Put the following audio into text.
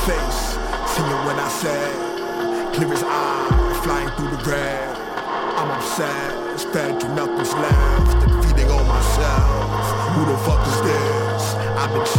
face, see it when I say, clear as eye, flying through the red. I'm obsessed, fed to nothing's left, and feeding on myself. Who the fuck is this? I've been